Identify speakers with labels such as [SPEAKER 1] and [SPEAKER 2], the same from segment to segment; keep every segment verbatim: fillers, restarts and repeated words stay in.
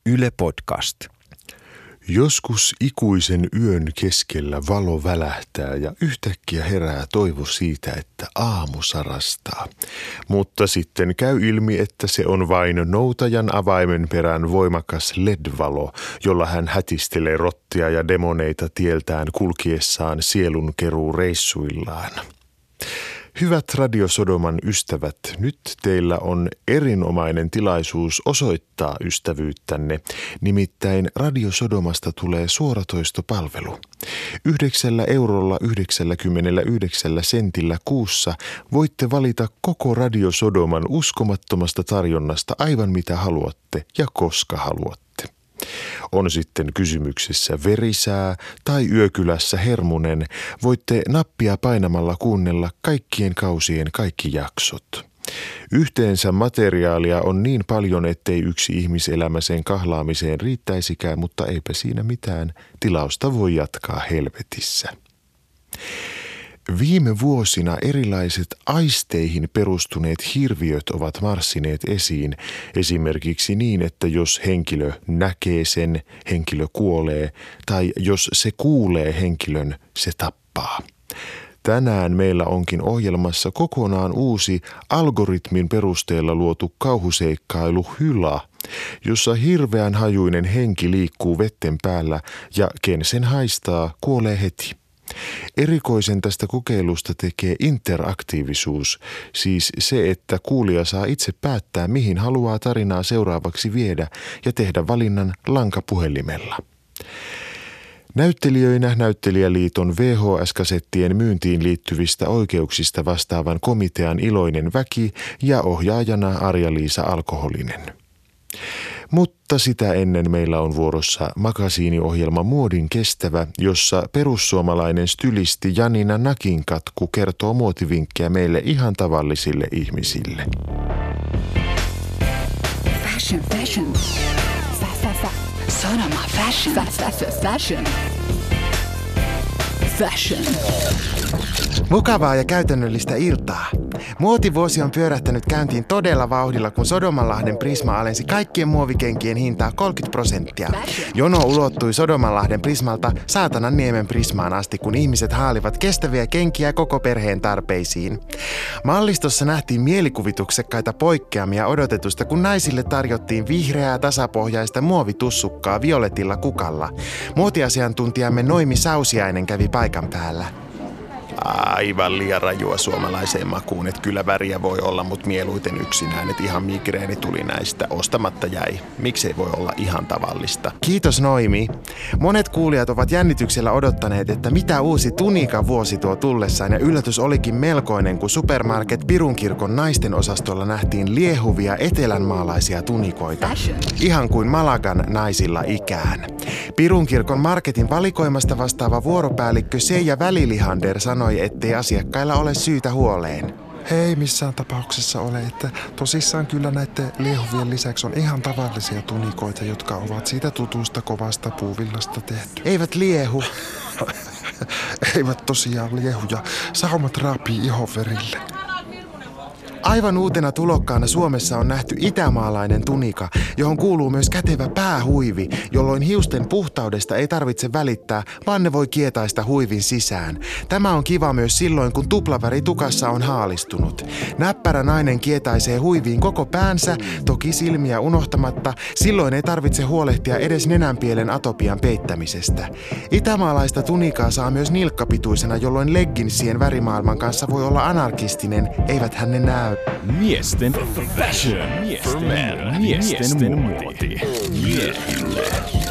[SPEAKER 1] Yle Podcast.
[SPEAKER 2] Joskus ikuisen yön keskellä valo välähtää ja yhtäkkiä herää toivo siitä, että aamu sarastaa. Mutta sitten käy ilmi, että se on vain noutajan avaimen perän voimakas L E D-valo, jolla hän hätistelee rottia ja demoneita tieltään kulkiessaan sielunkeruureissuillaan. Hyvät Radio Sodoman ystävät, nyt teillä on erinomainen tilaisuus osoittaa ystävyyttänne. Nimittäin Radio Sodomasta tulee suoratoistopalvelu. Yhdeksällä eurolla yhdeksänkymmentäyhdeksän sentillä kuussa voitte valita koko Radio Sodoman uskomattomasta tarjonnasta aivan mitä haluatte ja koska haluatte. On sitten kysymyksessä verisää tai yökylässä hermunen, voitte nappia painamalla kuunnella kaikkien kausien kaikki jaksot. Yhteensä materiaalia on niin paljon, ettei yksi ihmiselämä sen kahlaamiseen riittäisikään, mutta eipä siinä mitään. Tilausta voi jatkaa helvetissä. Viime vuosina erilaiset aisteihin perustuneet hirviöt ovat marssineet esiin, esimerkiksi niin, että jos henkilö näkee sen, henkilö kuolee, tai jos se kuulee henkilön, se tappaa. Tänään meillä onkin ohjelmassa kokonaan uusi algoritmin perusteella luotu kauhuseikkailu Hyla, jossa hirveän hajuinen henki liikkuu vetten päällä ja ken sen haistaa, kuolee heti. Erikoisen tästä kokeilusta tekee interaktiivisuus, siis se, että kuulija saa itse päättää, mihin haluaa tarinaa seuraavaksi viedä ja tehdä valinnan lankapuhelimella. Näyttelijöinä Näyttelijäliiton V H S-kasettien myyntiin liittyvistä oikeuksista vastaavan komitean iloinen väki ja ohjaajana Arja-Liisa Alkoholinen. Mutta sitä ennen meillä on vuorossa makasiiniohjelma Muodin kestävä, jossa perussuomalainen stylisti Janina Nakinkatku kertoo muotivinkkejä meille ihan tavallisille ihmisille.
[SPEAKER 3] Fashion, fashion. Fa, fa, fa. Sodoma, fashion. Fa, fa, fa, fashion. Fashion.
[SPEAKER 4] Mukavaa ja käytännöllistä iltaa. Muotivuosi on pyörähtänyt käyntiin todella vauhdilla, kun Sodomanlahden Prisma alensi kaikkien muovikenkien hintaa kolmekymmentä prosenttia. Jono ulottui Sodomanlahden Prismalta Saatananniemen Prismaan asti, kun ihmiset haalivat kestäviä kenkiä koko perheen tarpeisiin. Mallistossa nähtiin mielikuvituksekkaita poikkeamia odotetusta, kun naisille tarjottiin vihreää tasapohjaista muovitussukkaa violetilla kukalla. Muotiasiantuntijamme Noimi Sausiainen kävi paikan päällä.
[SPEAKER 2] Aivan liian rajua suomalaiseen makuun, että kyllä väriä voi olla, mutta mieluiten yksinään, että ihan migreeni tuli näistä, ostamatta jäi. Miksei voi olla ihan tavallista?
[SPEAKER 4] Kiitos Noimi. Monet kuulijat ovat jännityksellä odottaneet, että mitä uusi Tunika vuosi tuo tullessaan, ja yllätys olikin melkoinen, kun Supermarket Pirunkirkon naisten osastolla nähtiin liehuvia etelänmaalaisia tunikoita. Ihan kuin Malagan naisilla ikään. Pirunkirkon marketin valikoimasta vastaava vuoropäällikkö Seija Välilihander sanoi, ettei asiakkailla ole syytä huoleen.
[SPEAKER 5] Hei, missään tapauksessa ole, että tosissaan kyllä näiden liehuvien lisäksi on ihan tavallisia tunikoita, jotka ovat siitä tutusta kovasta puuvillasta tehty.
[SPEAKER 4] Eivät liehu.
[SPEAKER 5] Eivät tosiaan liehu ja saumat raapii ihoverille.
[SPEAKER 4] Aivan uutena tulokkaana Suomessa on nähty itämaalainen tunika, johon kuuluu myös kätevä päähuivi, jolloin hiusten puhtaudesta ei tarvitse välittää, vaan ne voi kietaista huivin sisään. Tämä on kiva myös silloin, kun tuplaväri tukassa on haalistunut. Näppärä nainen kietaisee huiviin koko päänsä, toki silmiä unohtamatta, silloin ei tarvitse huolehtia edes nenänpielen atopian peittämisestä. Itämaalaista tunikaa saa myös nilkkapituisena, jolloin legginsien värimaailman kanssa voi olla anarkistinen, eivät hän ne näy.
[SPEAKER 1] Miesten fashion. Miesten, miesten, miesten muoti. Miehille.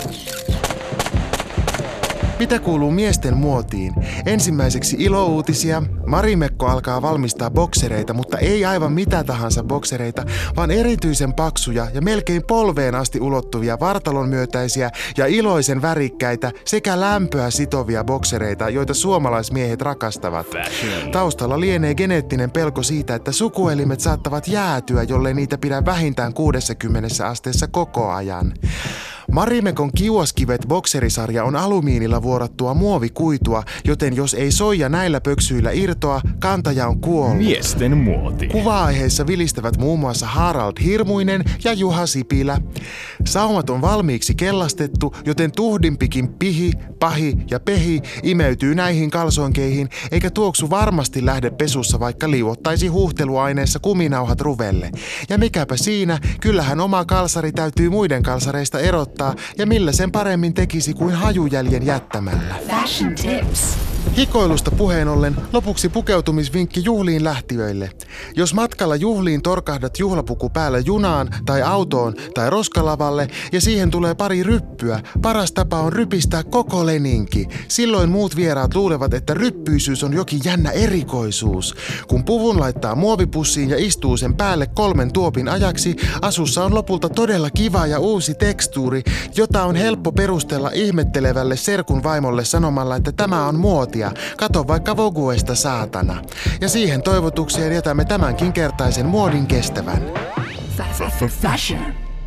[SPEAKER 4] Mitä kuuluu miesten muotiin? Ensimmäiseksi ilouutisia. Marimekko alkaa valmistaa boksereita, mutta ei aivan mitä tahansa boksereita, vaan erityisen paksuja ja melkein polveen asti ulottuvia vartalon myötäisiä ja iloisen värikkäitä sekä lämpöä sitovia boksereita, joita suomalaismiehet rakastavat. Taustalla lienee geneettinen pelko siitä, että sukuelimet saattavat jäätyä, jollei niitä pidä vähintään kuusikymmentä asteessa koko ajan. Marimekon Kiuaskivet bokserisarja on alumiinilla vuorattua muovikuitua, joten jos ei soija näillä pöksyillä irtoa, kantaja on kuollut.
[SPEAKER 1] Miesten muoti.
[SPEAKER 4] Kuva-aiheissa vilistävät muun muassa Harald Hirmuinen ja Juha Sipilä. Saumat on valmiiksi kellastettu, joten tuhdimpikin pihi, pahi ja pehi imeytyy näihin kalsonkeihin, eikä tuoksu varmasti lähde pesussa, vaikka liuottaisi huuhteluaineessa kuminauhat ruvelle. Ja mikäpä siinä, kyllähän oma kalsari täytyy muiden kalsareista erottaa, ja millä sen paremmin tekisi kuin hajujäljen jättämällä.
[SPEAKER 3] Fashion tips.
[SPEAKER 4] Hikoilusta puheen ollen lopuksi pukeutumisvinkki juhliin lähtiöille. Jos matkalla juhliin torkahdat juhlapuku päällä junaan tai autoon tai roskalavalle ja siihen tulee pari ryppyä, paras tapa on rypistää koko leninki. Silloin muut vieraat luulevat, että ryppyisyys on jokin jännä erikoisuus. Kun puvun laittaa muovipussiin ja istuu sen päälle kolmen tuopin ajaksi, asussa on lopulta todella kiva ja uusi tekstuuri, jota on helppo perustella ihmettelevälle serkun vaimolle sanomalla, että tämä on muotia. Kato vaikka Voguesta saatana. Ja siihen toivotukseen jätämme tämänkin kertaisen muodin kestävän.
[SPEAKER 3] Fashion.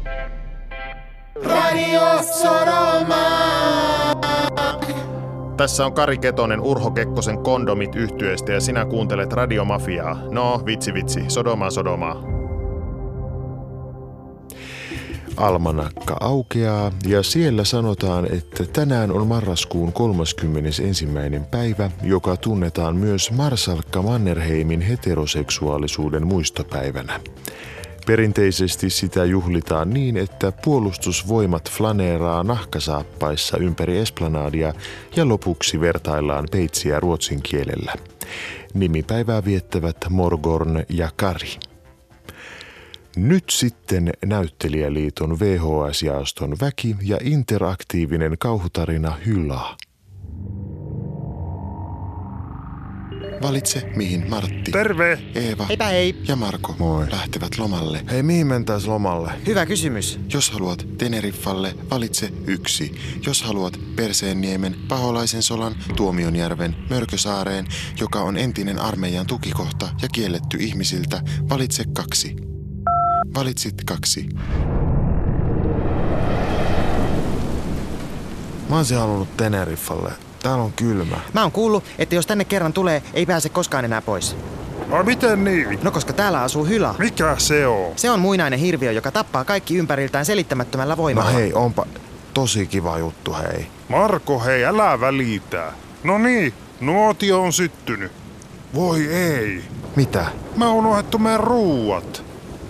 [SPEAKER 4] Radio Sodoma! Tässä on Kari Ketonen Urho Kekkosen Kondomit -yhtyeestä ja sinä kuuntelet Radiomafiaa. No, vitsi vitsi, Sodomaa Sodomaa.
[SPEAKER 2] Almanakka aukeaa ja siellä sanotaan, että tänään on marraskuun kolmaskymmenesensimmäinen päivä, joka tunnetaan myös Marsalkka Mannerheimin heteroseksuaalisuuden muistopäivänä. Perinteisesti sitä juhlitaan niin, että puolustusvoimat flaneeraa nahkasaappaissa ympäri esplanadia ja lopuksi vertaillaan peitsiä ruotsin kielellä. Nimipäivää viettävät Morgorn ja Kari. Nyt sitten Näyttelijäliiton V H S-jaoston väki ja interaktiivinen kauhutarina Hyla. Valitse, mihin Martti,
[SPEAKER 5] Terve!
[SPEAKER 2] Eeva
[SPEAKER 6] Heipä hei.
[SPEAKER 2] ja Marko
[SPEAKER 4] Moi.
[SPEAKER 2] lähtevät lomalle.
[SPEAKER 4] Hei, mihin mentäis lomalle?
[SPEAKER 6] Hyvä kysymys.
[SPEAKER 2] Jos haluat Teneriffalle, valitse yksi. Jos haluat Perseenniemen, Paholaisen solan, Tuomionjärven, Mörkösaareen, joka on entinen armeijan tukikohta ja kielletty ihmisiltä, valitse kaksi. Valitsit kaksi.
[SPEAKER 4] Mä oisin halunnut Teneriffalle. Täällä on kylmä.
[SPEAKER 6] Mä oon kuullut, että jos tänne kerran tulee, ei pääse koskaan enää pois.
[SPEAKER 5] A miten niin?
[SPEAKER 6] No koska täällä asuu Hyla.
[SPEAKER 5] Mikä se on?
[SPEAKER 6] Se on muinainen hirviö, joka tappaa kaikki ympäriltään selittämättömällä voimalla.
[SPEAKER 4] No hei, onpa tosi kiva juttu, hei.
[SPEAKER 5] Marko, hei, älä välitä. No niin, nuotio on syttynyt. Voi ei.
[SPEAKER 4] Mitä?
[SPEAKER 5] Mä oon unohdettu meidän ruuat.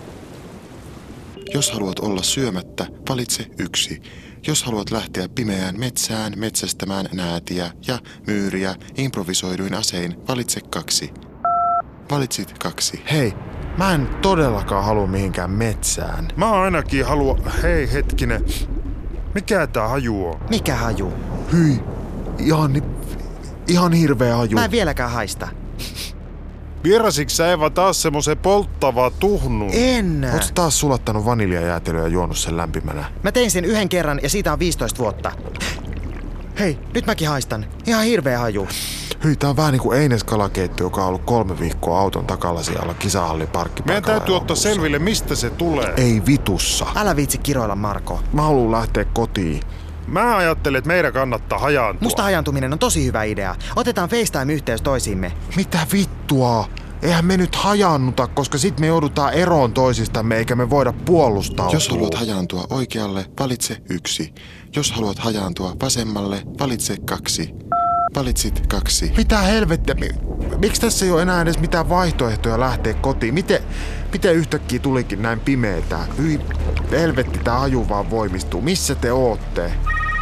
[SPEAKER 2] Jos haluat olla syömättä, valitse yksi. Jos haluat lähteä pimeään metsään metsästämään näätiä ja myyriä improvisoiduin asein, valitse kaksi. Valitsit kaksi.
[SPEAKER 4] Hei, mä en todellakaan halua mihinkään metsään.
[SPEAKER 5] Mä ainakin haluan... Hei, hetkinen. Mikä tää haju on?
[SPEAKER 6] Mikä haju?
[SPEAKER 4] Hyi, ihan, ni- ihan hirveä haju.
[SPEAKER 6] Mä en vieläkään haista.
[SPEAKER 5] Vierasiks sä Eva taas semmosen polttavaa tuhnun?
[SPEAKER 6] En.
[SPEAKER 4] Ootko taas sulattanut vaniljajäätelöä ja juonut sen lämpimänä?
[SPEAKER 6] Mä tein sen yhden kerran ja siitä on viisitoista vuotta. Hei, nyt mäkin haistan. Ihan hirveä haju.
[SPEAKER 4] Hyi, tää on vähän niinku Eines kalakeitto, joka on ollut kolme viikkoa auton takalasialla kisahallin parkkipaikalla.
[SPEAKER 5] Meidän täytyy ottaa
[SPEAKER 4] lopussa.
[SPEAKER 5] selville, mistä se tulee.
[SPEAKER 4] Ei vitussa.
[SPEAKER 6] Älä viitsi kiroilla, Marko.
[SPEAKER 4] Mä haluun lähteä kotiin.
[SPEAKER 5] Mä ajattelen, että meidän kannattaa hajaantua.
[SPEAKER 6] Musta hajantuminen on tosi hyvä idea. Otetaan FaceTime-yhteys toisiimme.
[SPEAKER 4] Mitä vittua? Eihän me nyt hajannuta, koska sit me joudutaan eroon toisistamme eikä me voida puolustautua.
[SPEAKER 2] Jos haluat hajaantua oikealle, valitse yksi. Jos haluat hajaantua vasemmalle, valitse kaksi. Valitsit kaksi.
[SPEAKER 4] Mitä helvettiä? Mi- Miksi tässä ei ole enää edes mitään vaihtoehtoja lähteä kotiin? Miten, miten yhtäkkiä tulikin näin pimeetä? Hyi, helvetti, tää haju vaan voimistuu. Missä te ootte?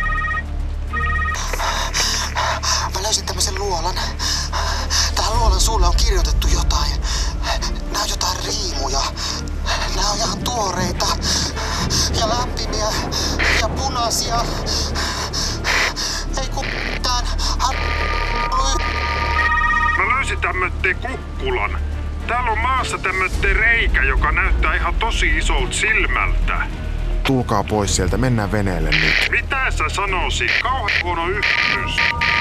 [SPEAKER 7] Mä löysin tämmösen luolan. Tähän luolan suulle on kirjoitettu jotain. Nää on jotain riimuja. Nää on ihan tuoreita. Ja lämpimiä. Ja punaisia. Ei ku mitään.
[SPEAKER 5] Mä löysin tämmötteen kukkulan. Täällä on maassa tämmötteen reikä, joka näyttää ihan tosi isolta silmältä.
[SPEAKER 4] Tulkaa pois sieltä, mennään veneelle nyt.
[SPEAKER 5] Mitä sä sanoisit? Kauhean huono yhteys.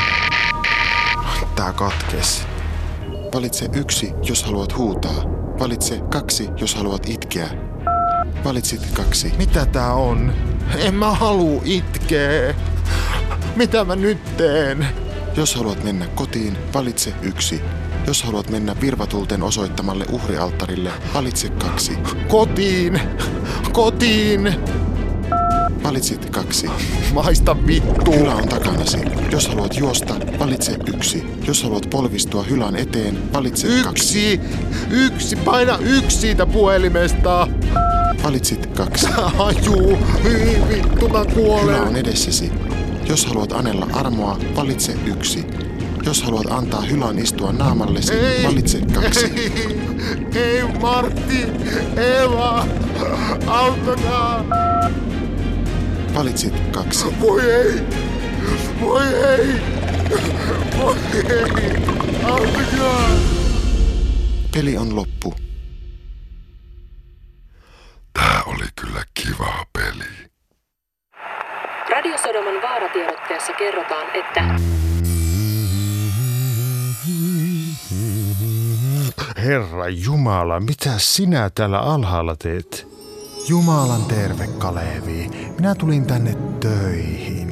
[SPEAKER 4] Tää katkes.
[SPEAKER 2] Valitse yksi, jos haluat huutaa. Valitse kaksi, jos haluat itkeä. Valitsit kaksi.
[SPEAKER 4] Mitä tää on? En mä haluu itkeä. Mitä mä nyt teen?
[SPEAKER 5] Jos haluat mennä kotiin, valitse yksi. Jos haluat mennä virvatulten osoittamalle uhrialttarille, valitse kaksi.
[SPEAKER 4] Kotiin! Kotiin!
[SPEAKER 5] Valitsit kaksi.
[SPEAKER 4] Maista vittu!
[SPEAKER 5] Hylä on takanasi. Jos haluat juosta, valitse yksi. Jos haluat polvistua hylän eteen, valitse kaksi.
[SPEAKER 4] Yksi! Yksi! Paina yksi siitä puhelimesta!
[SPEAKER 5] Valitsit kaksi.
[SPEAKER 4] Aju! Hyi vittu, mä
[SPEAKER 5] Hylä
[SPEAKER 4] kuolen!
[SPEAKER 5] on edessäsi. Jos haluat anella armoa, valitse yksi. Jos haluat antaa hylän istua naamallesi,
[SPEAKER 4] Ei.
[SPEAKER 5] valitse kaksi.
[SPEAKER 4] Ei! Ei, Martti! Eva! Auttakaa!
[SPEAKER 5] Valitsit kaksi.
[SPEAKER 4] Voi ei! Voi ei! Voi ei! Auttakaa!
[SPEAKER 5] Peli on loppu.
[SPEAKER 2] Tää oli kyllä kiva peli.
[SPEAKER 8] Radio Sodoman vaaratiedotteessa kerrotaan, että
[SPEAKER 4] Herra Jumala, mitä sinä täällä alhaalla teet?
[SPEAKER 5] Jumalan terve, Kalevi. Minä tulin tänne töihin.